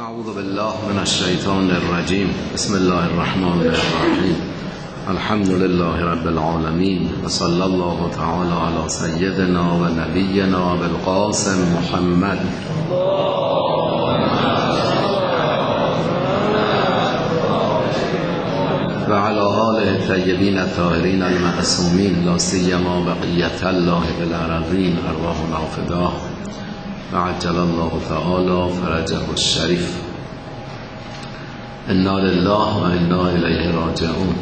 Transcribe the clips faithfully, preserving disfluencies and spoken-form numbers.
اعوذ بالله من الشیطان الرجیم. بسم الله الرحمن الرحیم. الحمد لله رب العالمین و صلی الله تعالی علی سیدنا و نبینا بالقاسم محمد و علی آله الطیبین الطاهرین المعصومین لا سیما بقیة الله بالارضین ارواحنا فداه و عجل الله تعالی فرجه الشریف. انا لله و انا الیه راجعون.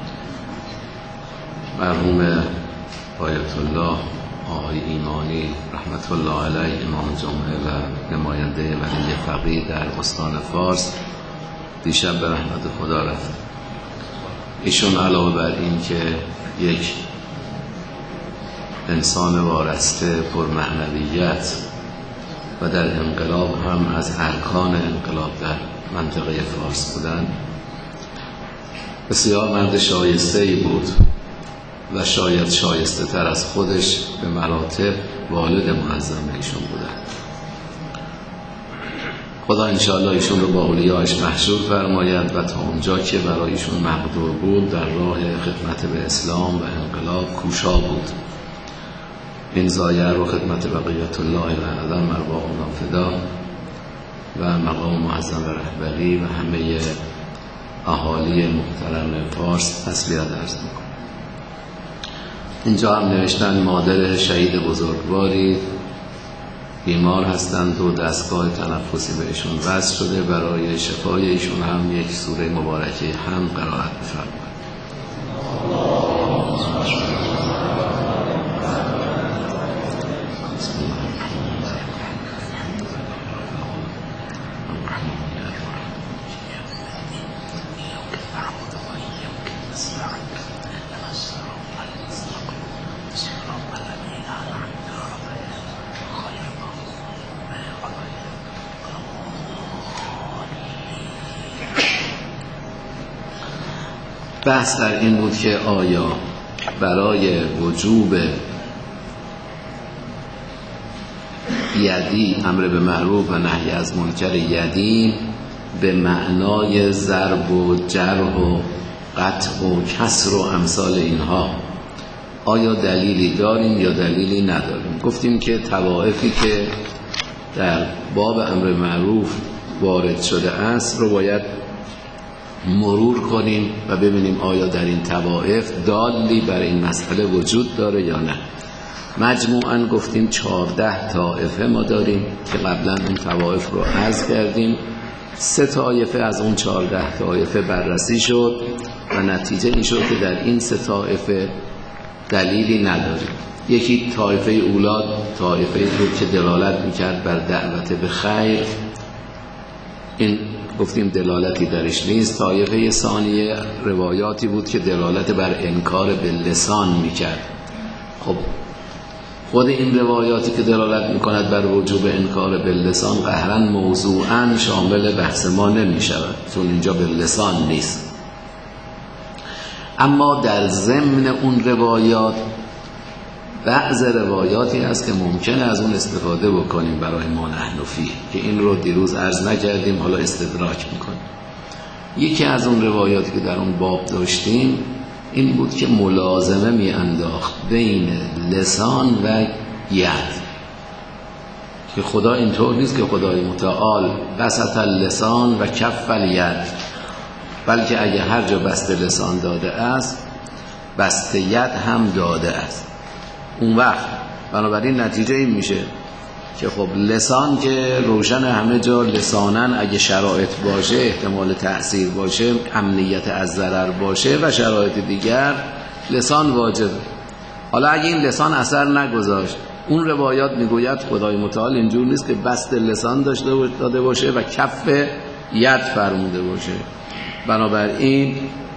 مرحوم آیت الله آقای ایمانی رحمت الله علیه، امام جمعه و نماینده ولی فقیه در استان فارس، دیشب به رحمت خدا رفت. ایشون علاوه بر این که یک انسان وارسته پر معنویت و در انقلاب هم از ارکان انقلاب در منطقه فارس بودن، بسیار مرد شایسته‌ای بود و شاید شایسته تر از خودش به مراتب والد معظم ایشون بودن. خدا انشاءالله ایشون رو با اولیاءش محشور فرماید و تا اونجا که برای ایشون مقدور بود در راه خدمت به اسلام و انقلاب کوشا بود. این زایه رو خدمت بقیت الله الاعظم ارواحنا فدا و مقام معظم رهبری و همه اهالی محترم فارس تسلیت عرض میکنم. اینجا هم نوشتن مادر شهید بزرگواری بیمار هستند و دستگاه تنفسی بهشون وصل شده، برای شفای ایشون هم یک سوره مبارکه هم قرائت بفرمایید. بحث در این بود که آیا برای وجوب یدی امر به معروف و نهی از منکر یدی به معنای ضرب و جرح و قطع و کسر و امثال اینها آیا دلیلی داریم یا دلیلی نداریم؟ گفتیم که طوائفی که در باب امر معروف وارد شده است رو باید مرور کنیم و ببینیم آیا در این طوائف دالی برای این مسئله وجود داره یا نه. مجموعاً گفتیم چهارده طائفه ما داریم که قبلا اون طوائف رو عرض کردیم. سه طائفه از اون چهارده طائفه بررسی شد و نتیجه این شد که در این سه طائفه دلیلی نداریم. یکی طائفه اولاد، طائفه بود که دلالت میکرد بر دعوت به خیر، این گفتیم دلالتی درش نیست. طایفه ثانیه روایاتی بود که دلالت بر انکار به لسان میکرد. خب خود این روایاتی که دلالت میکند بر وجوب انکار به لسان قهراً موضوعاً شامل بحث ما نمیشود، چون اینجا به لسان نیست. اما در ضمن اون روایات بعض روایاتی هست که ممکنه از اون استفاده بکنیم برای ما نحن فیه، که این رو دیروز عرض نکردیم، حالا استدراک میکنیم. یکی از اون روایاتی که در اون باب داشتیم این بود که ملازمه می انداخت بین لسان و ید، که خدا اینطور نیست که خدای متعال بسط اللسان و کف الید، بلکه اگه هر جا بسته لسان داده است بسته ید هم داده است. اون وقت بنابراین نتیجه این میشه که خب لسان که روشن همه جا لسانن، اگه شرایط باشه، احتمال تأثیر باشه، امنیت از ضرر باشه و شرایط دیگر، لسان واجب. حالا اگه این لسان اثر نگذاشت، اون روایات میگوید خدای متعال اینجور نیست که بست لسان داشته داده باشه و کف ید فرموده باشه. بنابراین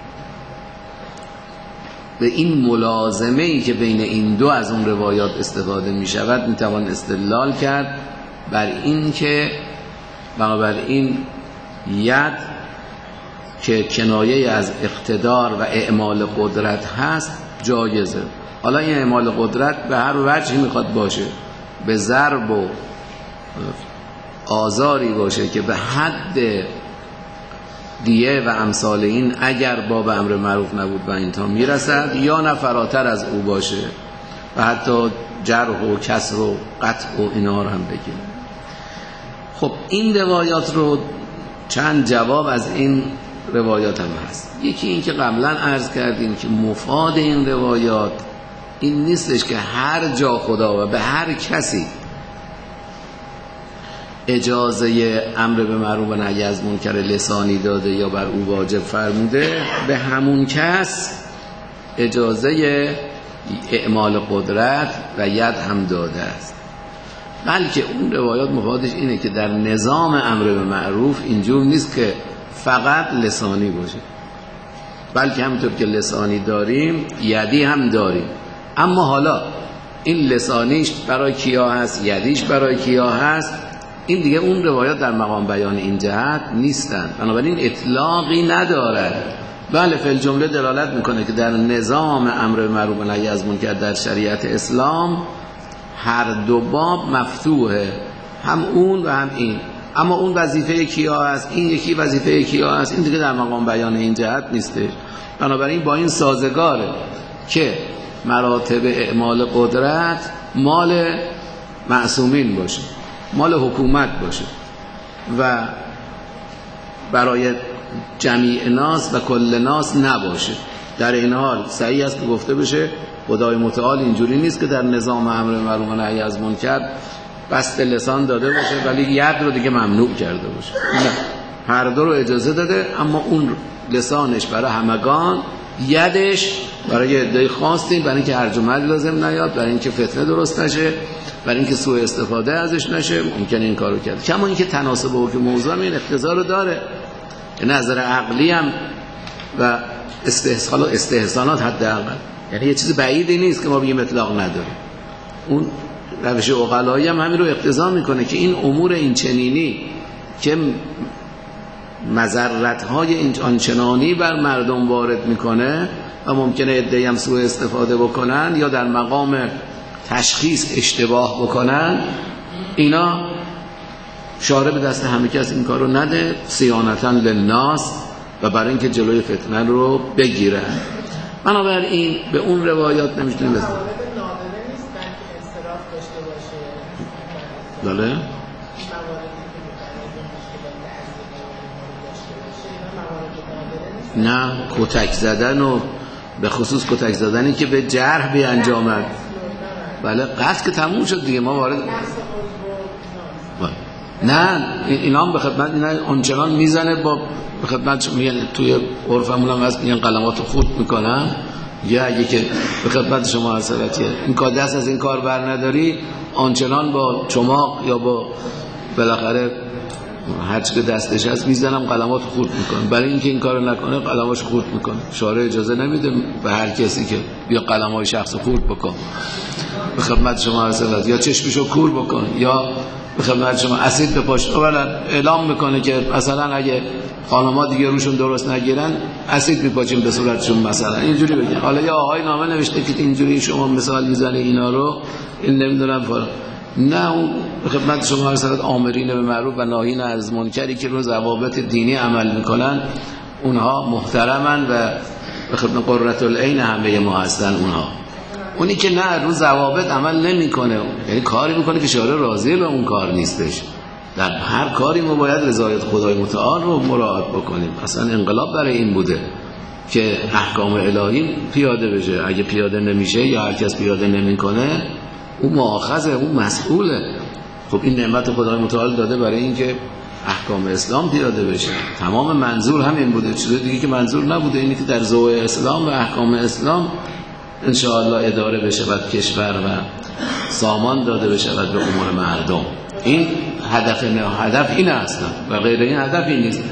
به این ملازمه‌ای که بین این دو از اون روایات استفاده می شود می توان استدلال کرد بر این که بنابراین ید که کنایه از اقتدار و اعمال قدرت هست جایزه. حالا این اعمال قدرت به هر وجهی میخواد باشه، به ضرب و آزاری باشه که به حد دیه و امثال این اگر باب امر معروف نبود و این تا میرسد، یا نه فراتر از او باشه و حتی جرح و کسر و قطع و اینا رو هم بگیم. خب این روایات رو چند جواب از این روایات هم هست. یکی این که قبلا عرض کردیم که مفاد این روایات این نیستش که هر جا خدا و به هر کسی اجازه امر به معروف و نهی از منکر لسانی داده یا بر او واجب فرموده، به همون کس اجازه اعمال قدرت و ید هم داده است. بلکه اون روایات مفادش اینه که در نظام امر به معروف اینجور نیست که فقط لسانی باشه، بلکه همونطور که لسانی داریم یدی هم داریم. اما حالا این لسانیش برای کیا هست، یدیش برای کیا هست، این دیگه اون روایات در مقام بیان این جهت نیستن، بنابراین اطلاقی ندارد. بله فی الجمله دلالت میکنه که در نظام امر به معروف و نهی از منکر در شریعت اسلام هر دو باب مفتوحه، هم اون و هم این. اما اون وظیفه کیا هست، این یکی وظیفه کیا هست، این دیگه در مقام بیان این جهت نیستش. بنابراین با این سازگاره که مراتب اعمال قدرت مال معصومین باشه، مال حکومت باشه و برای جمیع ناس و کل ناس نباشه. در این حال صحیح است که گفته بشه خدای متعال اینجوری نیست که در نظام امر معروف و نهی از منکر بسط لسان داده باشه ولی ید رو دیگه ممنوع کرده باشه. نه، هر دو رو اجازه داده، اما اون لسانش برای همگان، یدش برای عده خاصی، برای اینکه هرج و مرج لازم نیاد، برای اینکه فتنه درست نشه، برای اینکه سوء استفاده ازش نشه، ممکنه این کارو کرد. کما اینکه تناسب با حکم موضوع این اقتضا رو داره، نظر عقلی هم و استحسان و استحسانات حداقل، یعنی یه چیز بعیدی نیست که ما بگیم اطلاق نداریم. اون روش عقلایی هم همین رو اقتضا میکنه که این امور این چنینی که مضرت‌های این آنچنانی بر مردم وارد میکنه و ممکنه عده‌ای هم سوء استفاده بکنن یا در مقام تشخیص اشتباه بکنن، اینا شارع به دست همه کس این کارو نده، صیانتا للناس و برای اینکه جلوی فتنه رو بگیرن. بنابراین به اون روایات نمیتونیم بزنیم. بله؟ نه، کتک زدن و به خصوص کتک زدنی که به جرح بی انجامد. بله، قصد که تموم شد دیگه، ما وارد نه اینا هم به خدمت اینا آنچنان میزنه با به خدمت میگن توی عرفمون هم هست، میگن قلمات رو خورد میکنن، یا اگه که به خدمت شما حضرتیه این کار دست از این کار بر نداری، آنچنان با چماق یا با بالاخره هر چی که دستش هست میزنم قلمات رو خورد میکنه. برای اینکه این کارو نکنه قلماش خورد میکنه. شارع اجازه نمیده به هر کسی که بیا قلمای شخص خورد بکن به خدمت شما حضرت، یا چشمشو کور بکن، یا به خدمت شما اسید بپاش. اولا اعلام میکنه که مثلا اگه خانم‌ها دیگه روشون درست نگیرن اسید میپاچیم به صورتشون، مثلا اینجوری بگن. حالا یا آقای نامه نوشته که اینجوری شما مثال میزنه اینا رو، این نمیدونم فلان. نه، اون به خدمت شما حضرت آمرین به معروف و ناهین از منکری که رو ضوابط دینی عمل میکنن، اونها محترمن و به خدمت قرة العین همه ما هستن. اونها اونی که نه رو ضوابط عمل نمیکنه، یعنی کاری میکنه که شارع راضی به اون کار نیستش. در هر کاری ما باید رضایت خدای متعال رو مراعات بکنیم. اصلا انقلاب برای این بوده که احکام الهی پیاده بشه. اگه پیاده نمیشه یا هر کس پیاده نمیکنه، اون مؤاخذه، اون مسئوله. خب این نعمت خدای متعال داده برای اینکه احکام اسلام پیاده بشه. تمام منظور همین بوده، چیز دیگه که منظور نبوده. اینی که در ضوء اسلام و احکام اسلام انشاءالله اداره بشود کشور و سامان داده بشود به امور مردم. این هدف نه هدف این است و غیر این هدفی نیست.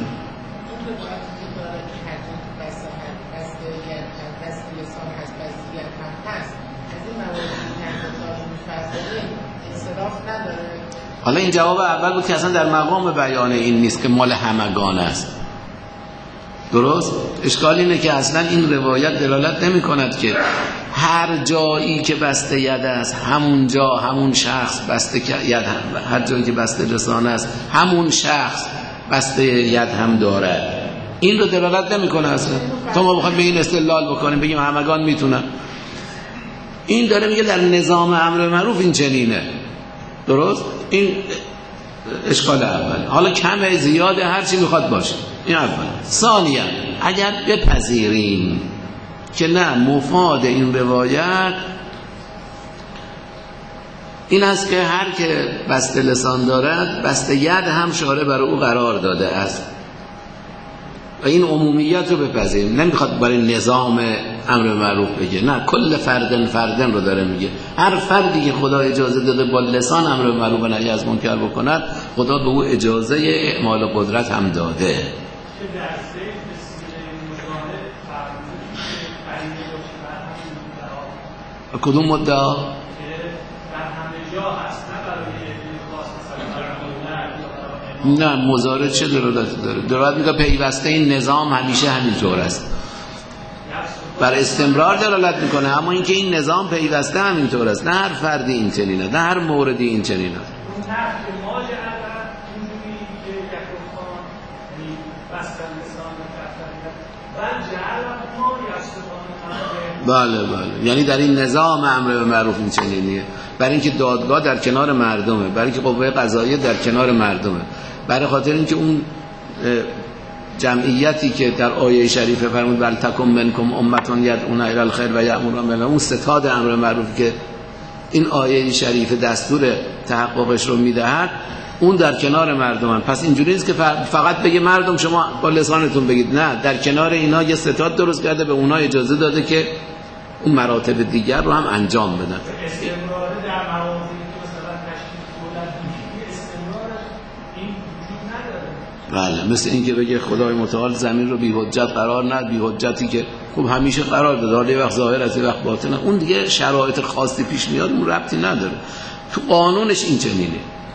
حالا این جواب اول بود که اصلا در مقام بیان این نیست که مال همگان است. درست؟ اشکال اینه که اصلا این روایت دلالت نمی کند که هر جایی که بسته ید است همون جا همون شخص بسته ید هم، هر جایی که بسته لسان است همون شخص بسته ید هم دارد. این رو دلالت نمیکنه اصلا. تا ما بخوایم به این استدلال بکنیم بگیم همگان میتونن، این داره میگه در نظام امر معروف این چنینه. درست؟ این اشکال اول. حالا کمه زیاده هر چی میخواد باشه، این اول. ثانیا اگر بپذیریم که نه مفاد این روایت این است که هر که بسته لسان دارد بسته ید هم شارع برای او قرار داده است و این عمومیت رو بپذیریم، نمیخواد برای نظام امر معروف بگه، نه کل فردن فردن رو داره میگه. هر فردی که خدا اجازه داده با لسان امر معروف و نهی از منکر بکند خدا به او اجازه اعمال قدرت هم داده. کدوم مدعا؟ نه مضارع چه دلالتی داره؟ دلالت میگه پیوسته این نظام همیشه همینطور است، بر استمرار دلالت میکنه، اما اینکه این نظام پیوسته همینطور است، نه هر فردی این چنینه، نه هر موردی این چنینه. بله بله، یعنی در این نظام امر به معروف این چنینیه، برای اینکه دادگاه در کنار مردمه، برای اینکه قوه قضاییه در کنار مردمه، برای خاطر اینکه اون جمعیتی که در آیه شریفه فرمود ولتکن منکم امة یدعون الی الخیر و یأمرون بالمعروف، اون ستاد امر معروف که این آیه شریفه دستور تحققش رو میدهد، اون در کنار مردمن. پس اینجوری نیست که فقط بگه مردم شما با لسانتون بگید، نه، در کنار اینا یه ستاد درست کرده، به اونا اجازه داده که اون مراتب دیگر رو هم انجام بدن. استمرار در موازی که مثلا تشکیل دولت استمرار این وجود نداره. بله، مثل این که بگه خدای متعال زمین رو بی حجت قرار ند، بی حجتی که خب همیشه قرار داده، حالا یه وقت ظاهر است یه وقت باطنه، اون دیگه شرایط خاصی پیش میاد، اون ربطی نداره، تو قانونش این چنینه.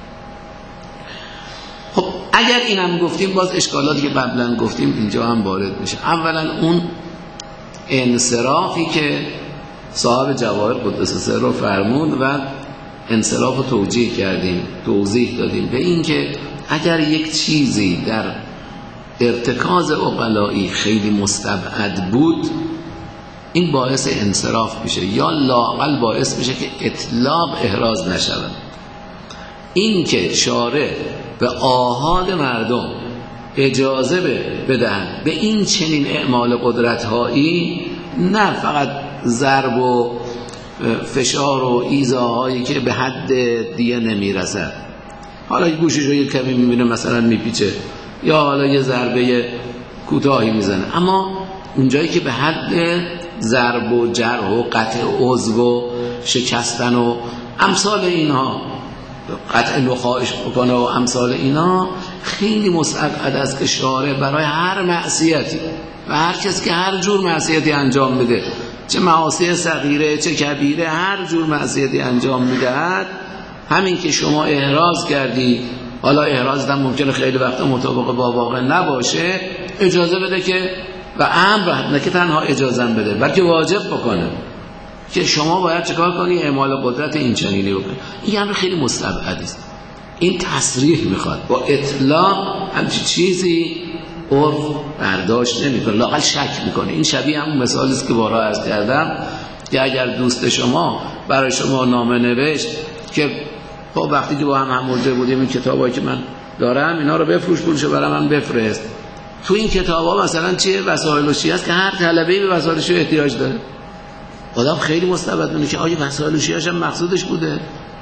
خب اگر اینم گفتیم باز اشکالاتی که قبلا گفتیم اینجا هم وارد میشه. اولا اون انصرافی که صاحب جواهر قدس سر رو فرمود و انصراف رو توجیه کردیم، توضیح دادیم به این که اگر یک چیزی در ارتکاز عقلایی خیلی مستبعد بود این باعث انصراف میشه، یا لااقل باعث میشه که اطلاق احراز نشود. این که شارع به آحاد مردم اجازه بدهند به این چنین اعمال قدرت‌هایی، نه فقط ضرب و فشار و ایذاهایی که به حد دیه نمیرسد، حالا یه گوشش رو یه کمی میبینه مثلا میپیچه، یا حالا یه ضربه کوتاهی میزنه، اما اونجایی که به حد ضرب و جرح و قطع عضو و شکستن و امثال اینها، قطع نخاعش بکنه و امثال اینا، خیلی مستبعد است که شارع برای هر معصیتی و هر کس که هر جور معصیتی انجام بده، چه معاصی صغیره چه کبیره، هر جور معصیتی انجام میدهد، همین که شما احراز کردی، حالا احراز هم ممکنه خیلی وقتا مطابق با واقع نباشه، اجازه بده که و امر نه که تنها اجازه بده بلکه واجب بکنه که شما باید چکار کنی؟ اعمال قدرت این چنینی بکنی. این امر خیلی مستبعد است، این تصریح میخواد، با اطلاق همچی چیزی عرف برداشت نمیکنه، لااقل شک میکنه. این شبیه همون مثالی است که بارها عرض کردم که اگر دوست شما برای شما نامه نوشت که خب وقتی که با هم همورده بودیم این کتابایی که من دارم اینا رو بفروش، پولشو برای من بفرست، تو این کتابا مثلا چیه وسایل و چی هست که هر طلبه‌ای به وسایلش احتیاج داره، آدم خیلی مستبد می‌بینه که آیا وسایل و شیاش هم مقصودش بوده.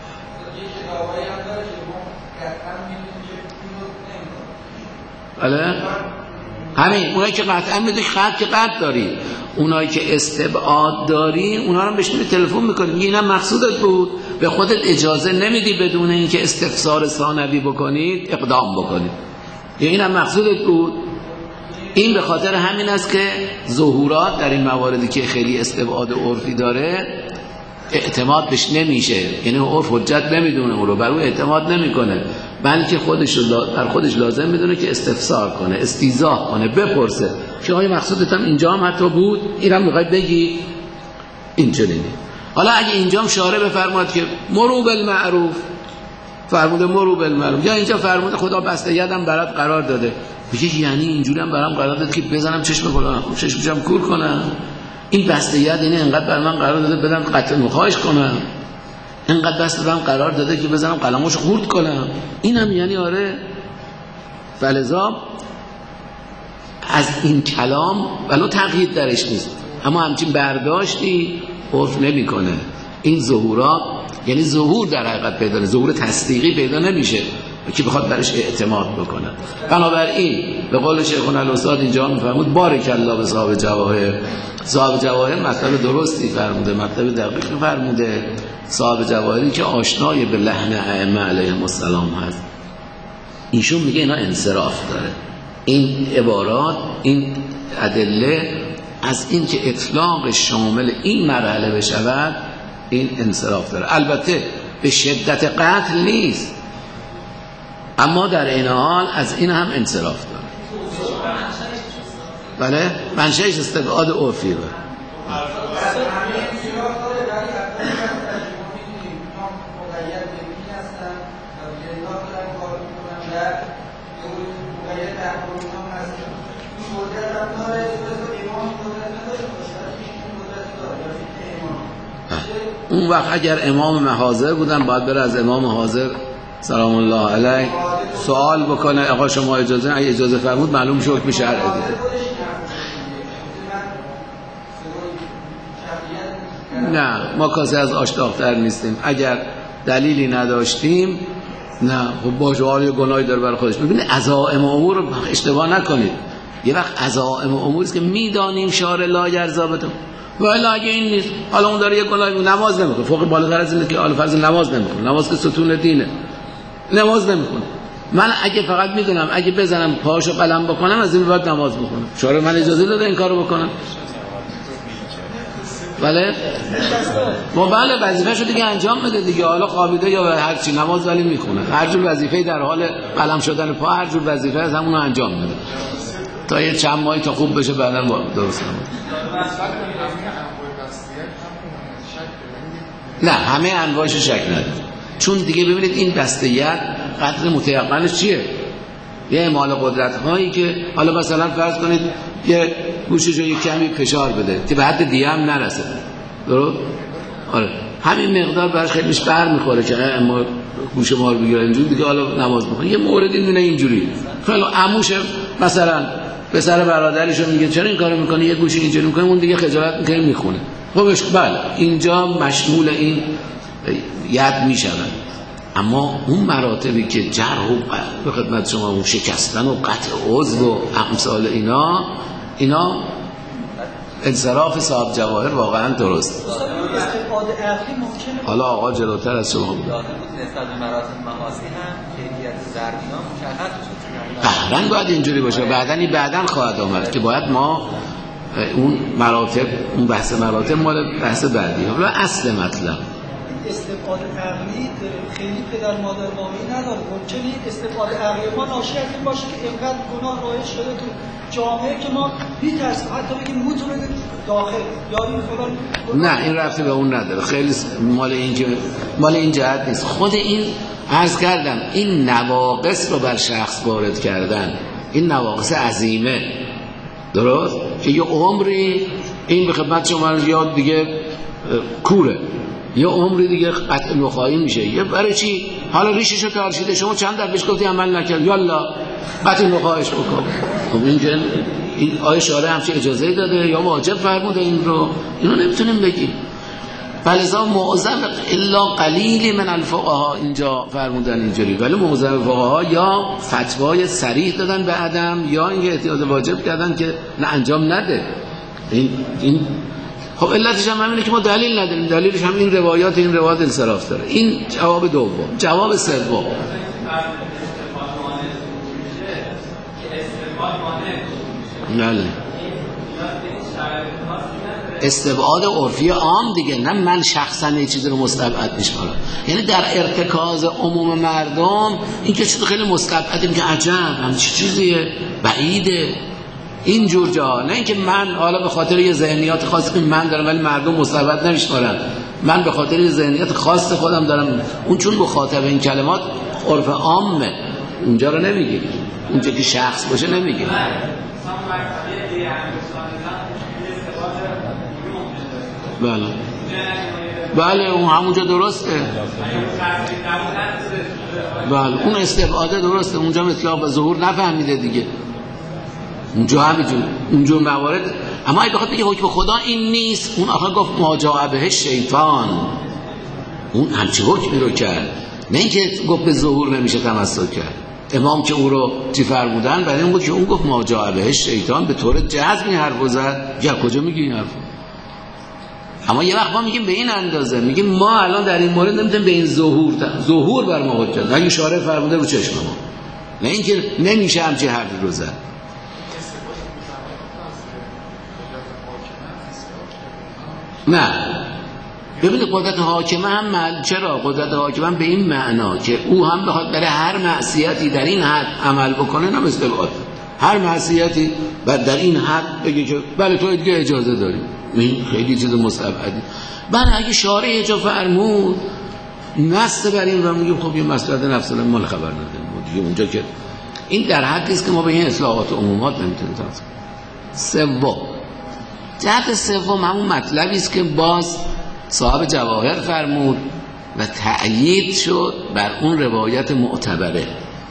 بله همین اونایی که قطعا میدونی خط که قطع داری، اونایی که استبعاد داری اونا رو بهش تلفن میکنی میگی اینم مقصودت بود، به خودت اجازه نمیدی بدون اینکه استفسار ثانوی بکنید اقدام بکنید، اینم مقصودت بود. این به خاطر همین است که ظهورات در این مواردی که خیلی استبعاد عرفی داره اعتماد بهش نمیشه، یعنی عرف حجت نمیدونه، اون رو بر اون اعتماد نمیکنه، بلکه خودش رو در خودش لازم میدونه که استفسار کنه، استیضاح کنه، بپرسه که آیا مقصودت هم اینجا هم حتی بود، اینم میخوای بگی. این چنینه. حالا اگه اینجام شارع بفرماد که مرو بالمعروف، فرموده مرو بالمعروف، یا اینجا فرموده خدا بسته یدم برات قرار داده، میگه یعنی اینجوری هم برام قرار داده که بزنم چشم کنم چشمشم کور کنم؟ این بسته ید اینه انقدر بر من قرار داده بدم قطع نخاعش کنم، انقدر بسته بدم قرار داده که بزنم قلموش خورد کنم؟ اینم یعنی آره. فلذا از این کلام ولو تقیید درش نیست، اما همچین برداشتی عرف نمیکنه. این ظهورات یعنی ظهور در حقیقت پیدا نمیشه، ظهور تصدیقی پیدا نمیشه که بخواد برش اعتماد بکنه. بنابراین به قول شیخنا الاستاد اینجا میفرمود بارک الله به صاحب جواهر. صاحب جواهر مطلب درستی فرموده، مطلب دقیقی فرموده. صاحب جواهری که آشنای به لحن ائمه علیهم السلام هست، ایشون میگه اینا انصراف داره. این عبارات، این ادله از این که اطلاق شامل این مرحله بشود این انصراف داره. البته به شدت قتل نیست، اما در این حال از این هم انصراف داره. بله منشأش استبعاد عرفی بود. اون وقت اگر امام حاضر بودن باید بره از امام حاضر سلام الله علیه سوال بکنه آقا شما اجازه، اگه اجازه فرمود معلوم شد حکم شرعی دیده. نه ما کسی از آشتاق‌تر نیستیم. اگر دلیلی نداشتیم نه خب باشه، حالا یه گناهی داره برای خودش. ببینید عزائم امور رو اشتباه نکنید. یه وقت عزائم اموری است که میدانیم شارع لا یرضابتون، ولی اگه این نیست، حالا اون داره یه گناهی نماز نمیکنه، فوق بالاتر از اینه که آل فرض نماز نمیکنه، نماز که ستون دینه، نماز نمیکنه. من اگه فقط میدونم اگه بزنم پاشو قلم بکنم از این بعد نماز بخونم، شارع من اجازه داده این کارو بکنم؟ بله ما بله وظیفه‌شو دیگه انجام بده دیگه، حالا خوابیده یا هر چی نماز ولی میخونه، هر جور وظیفه‌ای در حال قلم شدن پا، هر جور وظیفه از همون انجام بده تا یه چند ماهی تا خوب بشه بعداً درست کنه. نه همه انواعش شک نداره، چون دیگه ببینید این بسته‌یت قدر متيقنش چیه؟ یه اعمال قدرت هایی که حالا مثلا فرض کنید یه گوشش رو یه کمی فشار بده که به حد دیگه هم نرسه، درست؟ آره همین مقدار براش خیلیش بر میخوره که اما گوش ما رو بگیره اینجوری دیگه حالا نماز بخونه. یه موردی دونه اینجوری خیلی عموش مثلا پسر برادرش رو میگه چرا این کارو میکنه، یه گوشی اینجوری میکنه، اون دیگه خجالت میکنه میخونه. خبش بله اینجا مشمول این ید میشود. اما اون مراتبی که جرح و به خدمت شما اون شکستن و قطع عضو و امثال اینا اینا انصراف صاحب جواهر واقعا درست. حالا آقا جلوتر از شما بود نسبت به مراتب مقاصد هم کیفیت ضربینا مشخص بعدن باید اینجوری باشه، بعدن بعدن خواهد آمد که باید ما اون مراتب اون بحث مراتب مال بحث بعدی ها. و اصل مطلب استفاده عقلی خیلی پدر مادر واقعی نداره. ممکنه این استفاده عقلی ما ناشی از این باشه که اینقدر گناه رایج شده تو جامعه که ما میترسیم حتی بگیم موتونه داخل یا این فلان. نه این رفته به اون نداره، خیلی مال این که مال این جهت نیست. خود این عرض کردم این نواقص رو بر شخص وارد کردن، این نواقص عظیمه، درست که یه عمری این به خدمت شما یاد دیگه کوره، یه عمری دیگه قطع نخایی میشه. یه برای چی؟ حالا ریششو ترشیده، شما چند در بهش گفتی عمل نکرد، یالا قطع نخایش بکن. خب این که این آیه شارع همچه اجازه داده یا واجب فرموده این رو؟ اینو نمیتونیم بگیم. فلذا معظم الا قلیل من الفقها اینجا فرمودن اینجوری، ولی معظم فقها یا فتوای صریح دادن به عدم یا اینکه احتیاط واجب کردن که نه انجام نده. این این خب علتش هم همینه که ما دلیل نداریم، دلیلش هم این روایات این روایات انصراف داره. این جواب دوم. جواب سوم بله استبعاد عرفی عام دیگه، نه من شخصا یه چیزی رو مستبعد میشم. یعنی در ارتکاز عموم مردم این که چیز خیلی مستبعدیم که عجب همچی چیزیه بعیده، این جور جا، نه اینکه من حالا به خاطر یه ذهنیات خاصی که من دارم ولی مردم مستبد نمیشمارن، من به خاطر یه ذهنیت خاص خودم دارم، اون چون مخاطب این کلمات عرف عامه اونجا رو نمیگه، اونجا که شخص باشه نمیگه. بله بله اون همونجا درسته، بله اون استبعاده درسته، اونجا اطلاق به ظهور نفهمیده دیگه، اونجا همینجور اونجور موارد. اما اگه بخواد بگه حکم خدا این نیست، اون آخر گفت ماجاء به شیطان، اون همچه حکمی رو کرد، نه اینکه گفت به ظهور نمیشه تمسک کرد. امام که او رو چی فرمودن برای اون بود که اون گفت ماجاء به شیطان، به طور جزم این حرفو زد. یا کجا میگی این حرفو؟ اما یه وقت ما میگیم به این اندازه، میگیم ما الان در این مورد نمیتونیم به این ظهور ظهور بر ما حجت، اگه شارع فرموده رو چشم ما، نه اینکه نمیشه همچین حرفی رو زد. نه ببینید قدرت حاکمه هم مل... چرا قدرت حاکمه هم به این معنا که او هم بخواد برای هر معصیتی در این حد عمل بکنه، نه مثل بعد هر معصیتی و در این حد بگه که بله تو دیگه اجازه داری، این خیلی چیز مستبعدی. بله اگه شارع اجازه فرمود نص بر این و میگیم خب یه مسئله نفس مال خبر نداریم دیگه، اونجا که این در حدی است که ما به این اصلاحات عمومات نمیتونیم تاثیر. سوم جهت سوم همون مطلبی است که باز صاحب جواهر فرمود و تأیید شد بر اون روایت معتبره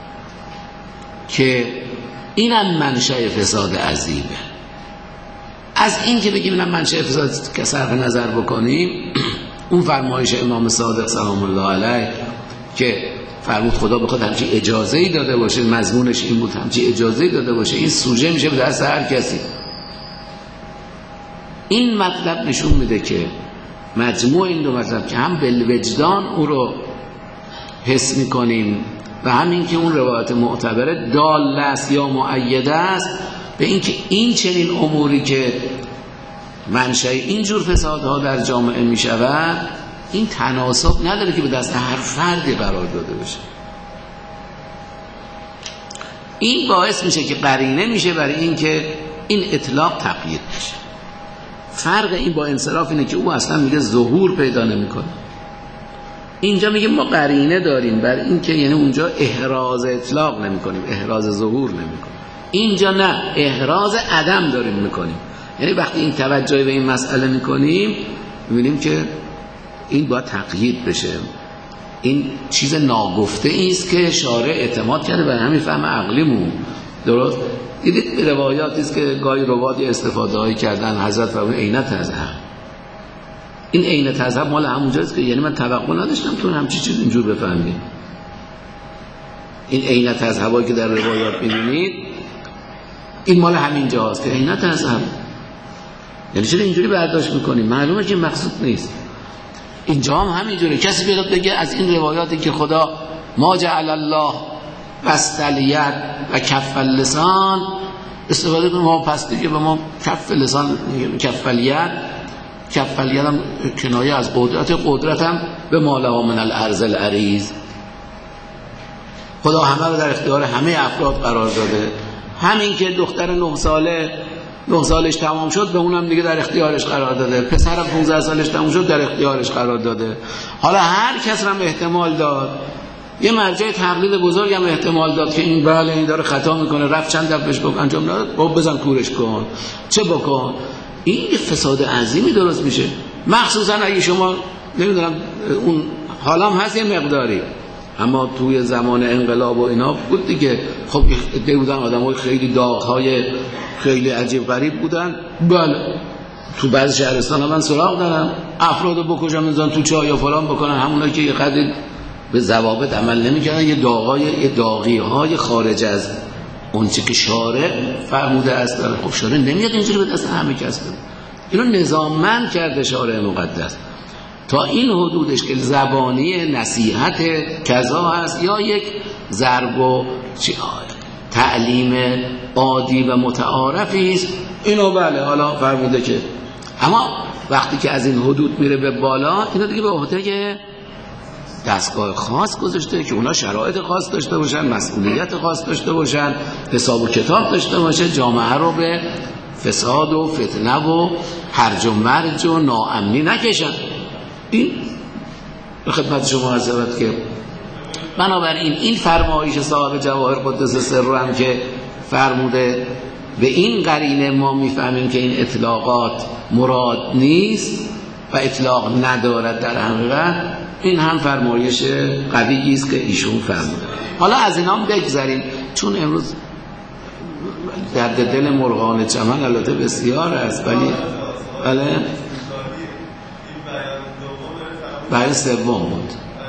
که اینم منشأ فساد عظیمه. از این که بگیم اینم منشأ فساد که صرف نظر بکنیم، اون فرمایش امام صادق سلام الله علیه که فرمود خدا بخواد همچین اجازه‌ای داده باشه، مضمونش این بود همچین اجازه‌ای داده باشه، این سوژه میشه به دست هر کسی. این مطلب نشون میده که مجموع این دو مطلب که هم بالوجدان او رو حس میکنیم و همین که اون روایت معتبره دال است یا مؤیده است به این که این چنین اموری که منشأ اینجور فسادها در جامعه میشود، این تناسب نداره که به دست هر فردی قرار داده بشه. این باعث میشه که قرینه میشه برای این که این اطلاق تقیید بشه. فرق این با انصراف اینه که او اصلا میگه ظهور پیدا نمیکنه، اینجا میگه ما قرینه داریم برای این که یعنی اونجا احراز اطلاق نمیکنیم، احراز ظهور نمیکنیم. اینجا نه، احراز عدم داریم میکنیم. یعنی وقتی این توجه به این مسئله میکنیم میبینیم که این باید تقیید بشه، این چیز ناگفته ایست که شارع اعتماد کرده برای همین فهم عقلیمون. درست دیدید به روایاتی است که گاهی روادی استفاده هایی کردن، حضرت فرمود عین تذهب، این عین تذهب مال همونجاست که یعنی من توقع نداشتم تو همچین چیز اینجور بفهمید. این عین تذهبایی که در روایات می‌بینید این مال همین جاست که عین تذهب، یعنی چرا اینجوری برداشت می‌کنیم؟ معلومه که مقصود نیست. اینجا هم همینجوره. کسی بیاد بگه از این روایاتی که خدا ما جعل الله بسط الید و کف اللسان استفاده کنیم، ما پس دیگه به ما کف لسان کف الید، کف الید هم کنایه از قدرت، قدرت هم به ما له من الارض العریض، خدا همه رو در اختیار همه افراد قرار داده. همین که دختر نه ساله نه سالش تمام شد به اونم دیگه در اختیارش قرار داده، پسر پانزده سالش تمام شد در اختیارش قرار داده. حالا هر کس هم احتمال داد، یه مرجع تقلید بزرگ هم احتمال داد که این بله این داره خطا میکنه، رفت چند دفعهش گفت انجام نداد، خب بزن کورش کن، چه بکن. این یه فساد عظیمی درست میشه، مخصوصا اگه شما نمیدونم اون حالا هم هست یه مقداری، اما توی زمان انقلاب و اینا بود دیگه. خب ایده بودن آدمای خیلی داغ‌های خیلی عجیب غریب بودن. بله تو بعض شهرستان ها من سراغ دارم افرادو بکشن بزنن تو چاه یا فلان بکنن، همونایی که یه قدر به ضوابط عمل نمی‌کردن، یه داغای یه داغی‌های خارج از اون چه که شارع فرموده است. خب شارع نمیاد اینجوری به دست همه کس بده، اینو نظاممند کرده شارع مقدس تا این حدودش که زبانی نصیحت کذا هست یا یک ضرب و تعلیم عادی و متعارفی است، اینو بله حالا فرموده که. اما وقتی که از این حدود میره به بالا، اینو دیگه به عهده دستگاه خاص گذاشته که اونا شرایط خاص داشته باشن، مسئولیت خاص داشته باشن، حساب و کتاب داشته باشه، جامعه رو به فساد و فتنه و هرج و مرج و ناامنی نکشن. این به خدمت شما عرض شود که بنابراین این فرمایش صاحب جواهر قدس سر هم که فرموده به این قرینه ما میفهمیم که این اطلاقات مراد نیست و اطلاق ندارد در حقیقت، این هم فرمایش قوی است که ایشون فرموده. حالا از اینا هم بگذاریم، چون امروز درد دل مرغان چمن البته بسیار است، ولی بله برای سوم بود.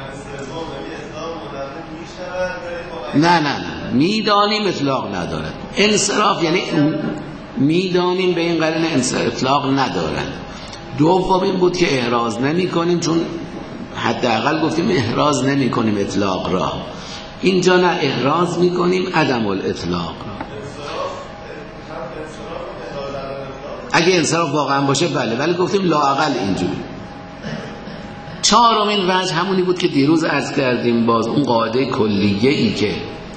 نه نه نه میدانیم اطلاق ندارد. انصراف یعنی میدانیم به این قرینه اطلاق ندارد. دوم این بود که احراز نمی کنیم، چون حداقل گفتیم احراز نمی کنیم اطلاق را. اینجا نه احراز می کنیم عدم الاطلاق را. اگه انصراف واقعا باشه بله، ولی گفتیم لااقل اینجوری. چهارمین وجه همونی بود که دیروز عرض کردیم، باز اون قاعده کلیه ای که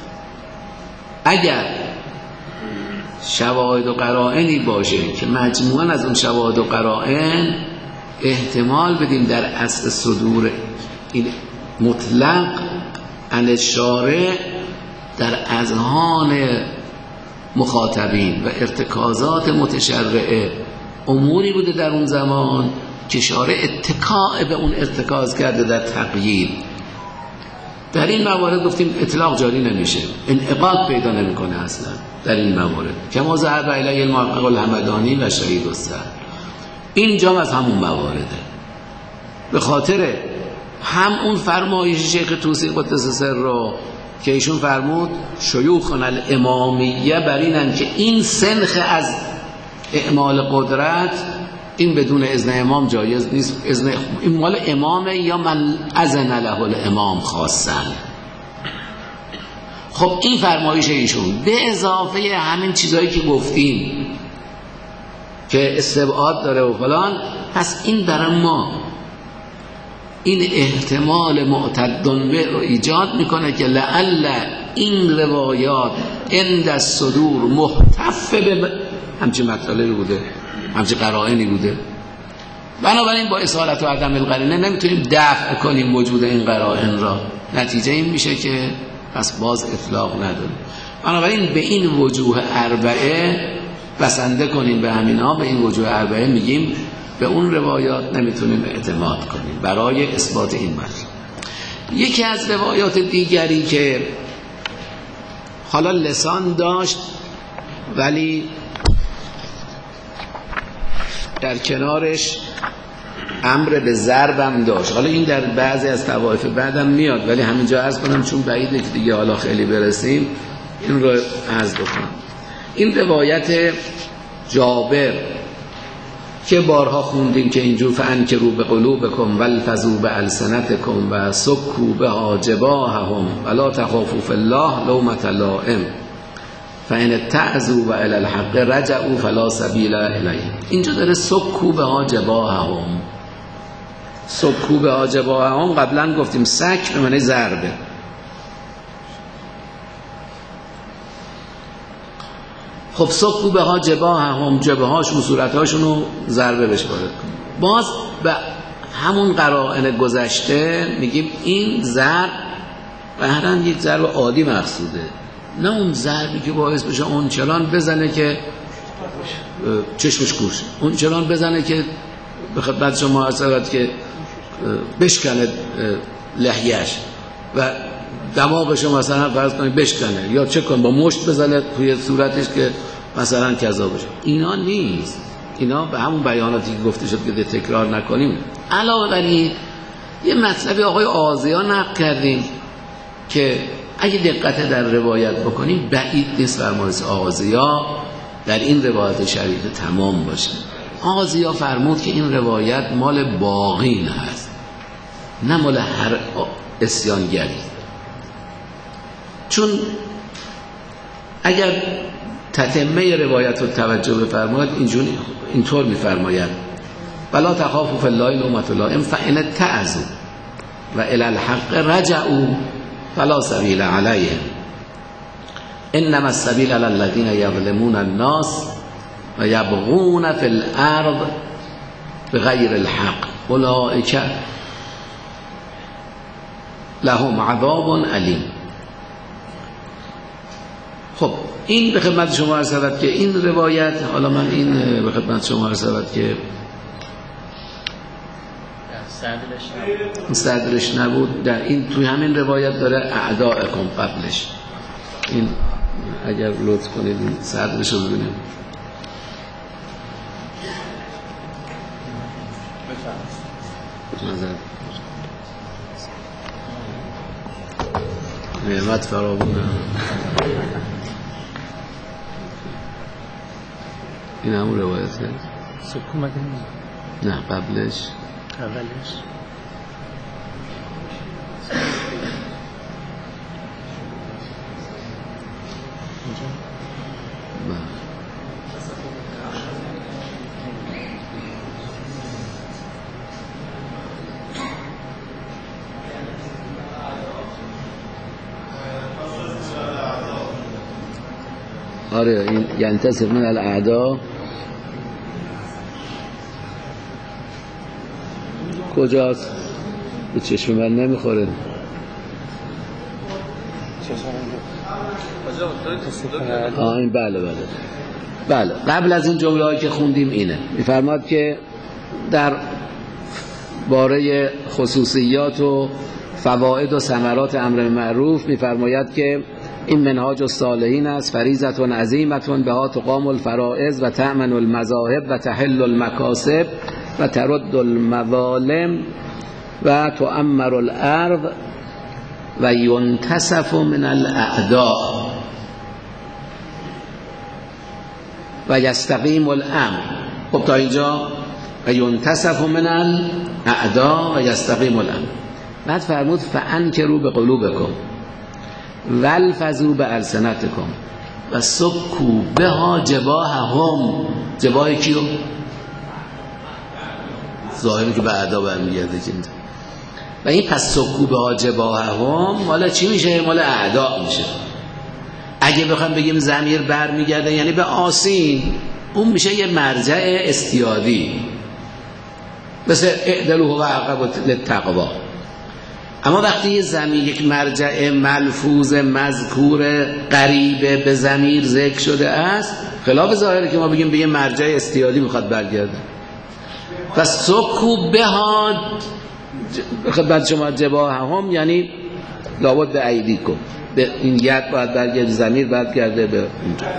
اگر شواهد و قرائنی باشه که مجموعاً از اون شواهد و قرائن احتمال بدیم در اصل صدور این مطلق عن الشارع در اذهان مخاطبین و ارتکازات متشرعه اموری بوده در اون زمان که شارع اتکاء به اون ارتکاز کرده در تقیید، در این موارد گفتیم اطلاق جاری نمیشه، انعقاد پیدا نمیکنه اصلا در این موارد. کما ذهب الیه المحقق الحمدانی و شهید السر، اینجا از همون موارده. به خاطر هم اون فرمایش شیخ طوسی قدس سر رو که ایشون فرمود شیوخنا الامامیه بر اینن که این سنخ از اعمال قدرت این بدون اذن امام جایز نیست، اذن این مال امامه یا من اذن له الامام خاصن. خب این فرمایش ایشون به اضافه همین چیزایی که گفتیم که استبعاد داره و فلان، پس این برای ما این احتمال معتدن به رو ایجاد میکنه که لعل این روایات عند الصدور محتف به همچین مطالبی بوده، همچین قرائنی بوده. بنابراین با اصالت و عدم القرینه نمیتونیم دفع کنیم وجود این قرائن را. نتیجه این میشه که پس باز اطلاق نداریم. بنابراین به این وجوه اربعه بسنده کنیم، به همین ها به این وجوه اربعه میگیم به اون روایات نمیتونیم اعتماد کنیم برای اثبات این مطلب. یکی از روایات دیگری که حالا لسان داشت ولی در کنارش امر به ضربم داشت، حالا این در بعضی از طوایف بعدم میاد ولی همینجا عرض کنم چون بعیده که دیگه حالا خیلی برسیم این رو عرض بکنم. این روایت جابر که بارها خوندیم که اینجور فانکروا بقلوبکم والفظوا بالسنتکم و سکوا بها جباههم ولا تخافوا فی الله لومة لائم فان تعذوا و الی الحق رجعوا فلا سبیل الیه. اینجا داره سکوا بها جباههم، سکوا بها جباههم قبلا گفتیم سک به معنی ضربه. خب سکوا بها جباههم، جبه هاشون صورت هاشون رو ضربه بشوارد. باز به همون قرائن گذشته میگیم این ضرب بهرن یک ضرب عادی مقصوده، نه اون ضربی که باعث بشه اون چلان بزنه که چشمش کورشه، اون چلان بزنه که به خدمت شما عرض که بشکنه لحیه‌اش و دماغش مثلا فرض کنید بشکنه یا چه کنه با مشت بزنه توی صورتش که مثلا کذا بشه. اینا نیست، اینا به همون بیاناتی که گفته شد که تکرار نکنیم. علاوه بر این یه مطلبی آقای آزیا نقل کردیم که اگه دقت در روایت بکنیم بعید نیست فرمایش آزیا در این روایت شریف تمام باشه. آزیا فرمود که این روایت مال باقین هست نه مال هر عصیانگری، چون اگر تتمه روایت رو توجه بفرماید اینجوری اینطور میفرماید ولا تخافوا فی الله لومة لائم فان تعذوا و الی الحق رجعوا فلا سبیل علیهم انما السبیل علی الذین یظلمون الناس و یبغون فی الارض بغیر الحق اولئک لهم عذاب علیم. خب این به خدمت شما عرض شود که این روایت، حالا من این به خدمت شما عرض شود که صدرش نبود، در این توی همین روایت داره اعداءکم قبلش، این اگر لطف کنید این صدرش رو ببینیم. نعمت فرابونه. این همون روایت هست؟ سکون مگه نه قبلش اولش آره این ینتصر من الاعداء کجاست؟ به چشم من نمیخوره. آه این بله بله بله قبل از این جمله هایی که خوندیم اینه میفرماد که در باره خصوصیات و فواید و ثمرات امر معروف میفرماید که این منهاج الصالحین است، فریضة عظیمة بها تقام الفرائض و تأمن المذاهب و تحل المکاسب و ترد المظالم و تؤمر الارض و ینتصف من الاعداء و یستقیم الامر. خب تا اینجا و ینتصف من الاعداء و یستقیم الامر. بعد فرمود فانکروا بقلوبکم والفظوا بألسنتکم و سکوا بها جباههم. جباه کیو؟ ظاهری که به اعدا برمیگرده جند. و این پس سکوا بها جباههم مال چی میشه؟ مال اعدا میشه. اگه بخوام بگیم ضمیر برمیگرده یعنی به آسین، اون میشه یه مرجع استیادی مثل اعدلوا و عقب للتقوا. اما وقتی یه ضمیر یک مرجع ملفوظ مذکور قریب به ضمیر ذکر شده است، خلاف ظاهره که ما بگیم به یه مرجع استیادی میخواد برگرده. پس سکو بها خدمت شما جباه هم یعنی لابد به ایدی کن، به این ید باید برگرده، ضمیر برگرده به اونجا.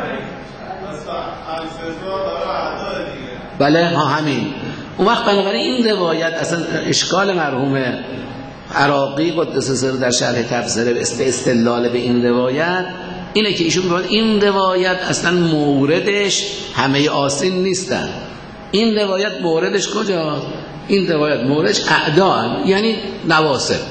بله ها همین. اون وقت بنابراین این روایت اصلا اشکال مرحوم عراقی قدس سر در شرح تفسیر به استدلال به این روایت اینه که ایشون میگه این روایت اصلا موردش همه آسین نیستن. این روایت موردش کجاست؟ این روایت موردش اعداء، یعنی نواسب،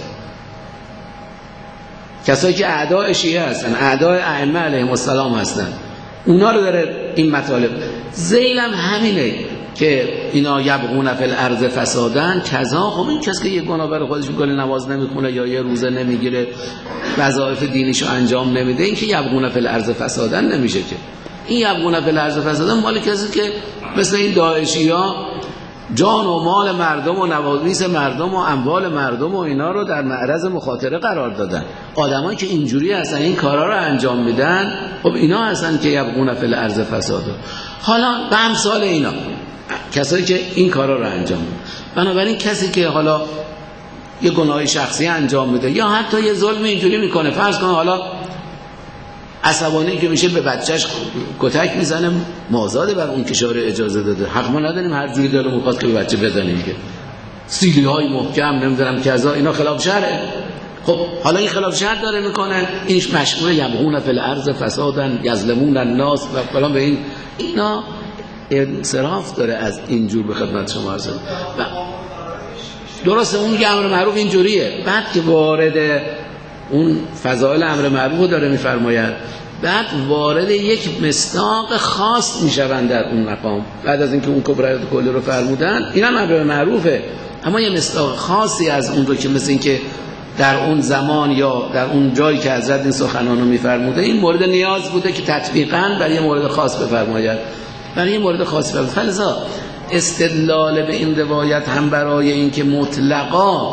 کسایی که اعداء شیعه هستن، اعداء ائمه علیهم السلام هستن، اونا رو داره این مطالب. ذیلم همینه که اینا یبغون فی الارض فسادن کذا. خب این کسی که یه گناه برای خودش میکنه، نماز نمیخونه یا یه روزه نمیگیره، وظایف دینیشو انجام نمیده، این که یبغون فی الارض فسادن نمیشه که. این یبغون فی الارض فسادن مال کسی که مثل این داعشیا جان و مال مردم و نوامیس مردم و اموال مردم و اینا رو در معرض مخاطره قرار دادن. آدمایی که اینجوری هستن، این کارا رو انجام میدن، خب اینا هستن که یبغون فی الارض فسادا. حالا به امثال اینا کسایی که این کارا رو انجام میدن، بنابراین کسی که حالا یه گناه شخصی انجام میده یا حتی یه ظلم اینجوری میکنه، فرض کن حالا عصبانی که میشه به بچهش کتک میزنه، مازاده بر اون که شارع اجازه داده، حق ما نداریم هر جوری داره میخواد که به بچه بزنیم که سیلی های محکم نمیدونم کذا، اینا خلاف شرعه. خب حالا این خلاف شرع داره میکنه، اینش مشمول یبغون فی الارض فسادن یظلمون الناس و فلان، به این اینا انصراف داره از اینجور به خدمت شما عرض. درسته اون که امر معروف اینجوریه، بعد که وارد اون فضائل امر معروف داره میفرماید، بعد وارد یک مصداق خاص میشوند در اون مقام. بعد از اینکه اون کبرایات کلی رو فرمودن، اینا امر معروفه، اما یه مصداق خاصی از اون رو که مثل این که در اون زمان یا در اون جایی که حضرت این سخنانو میفرموده این مورد نیاز بوده که تطبیقاً برای یه مورد خاص بفرماید، برای یه مورد خاص بفرماید. فلذا استدلال به این روایت هم برای این که مطلقا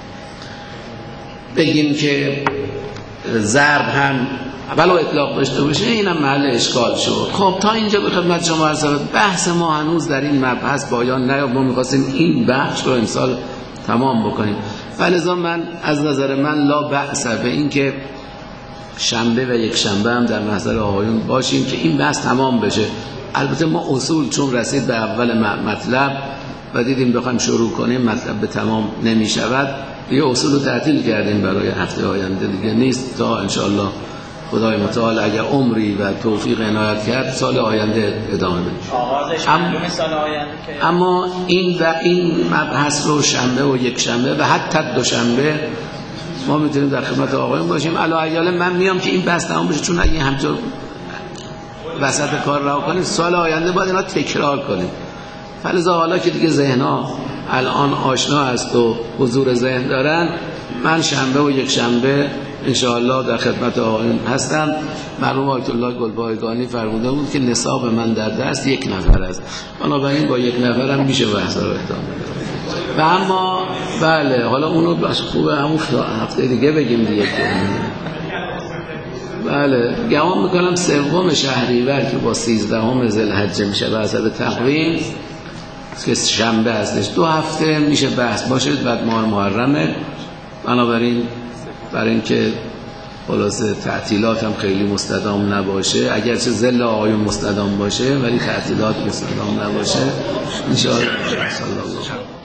بگیم که ضرب هم ولو اطلاق داشته باشه اینم محل اشکال شد. خب تا اینجا به خدمت شما عرض شود بحث ما هنوز در این مبحث پایان نیافت. ما می‌خواستیم این بخش رو امسال تمام بکنیم. فلذا من از نظر من لا بأس به این که شنبه و یک شنبه هم در محضر آقایون باشیم که این بحث تمام بشه. البته ما اصول چون رسید به اول مطلب و دیدیم بخوایم شروع کنیم مطلب به تمام نمی شود، یه اصول رو تعطیل کردیم برای هفته آینده دیگه نیست تا انشاءالله خدای متعال اگر عمری و توفیق عنایت کرد سال آینده ادامه بدیم. ام... سال آینده که اما این و این مبحث رو شنبه و یک شنبه و حتی دوشنبه ما میتونیم در خدمت آقایون باشیم. علی ایال من میام که این بحث تمام بشه، چون اگه همینطور وسط کار راه کنیم سال آینده باید اینا تکرار کنیم. فلذا حالا که دیگه ذهن‌ها الان آشنا است و حضور ذهن دارن، من شنبه و یک شنبه انشاءالله در خدمت آقایون هستم. مرحوم آیت الله گلبایگانی فرموده بود که نصاب من در دست یک نفر است، بنابراین با یک نفرم میشه بحث رو ادامه داد. و اما بله حالا اونو بس خوبه همون هفته دیگه بگیم دیگه. بله گمان میکنم سوم شهریور که با سیزدهم ذوالحجه میشه به حسب تقویم که شنبه هستش، دو هفته میشه بحث باشه بعد ماه محرمه. بنابراین برای اینکه خلاصه تعطیلات هم خیلی مستدام نباشه، اگرچه ظل آقایون مستدام باشه ولی تعطیلات مستدام نباشه ان شاء الله.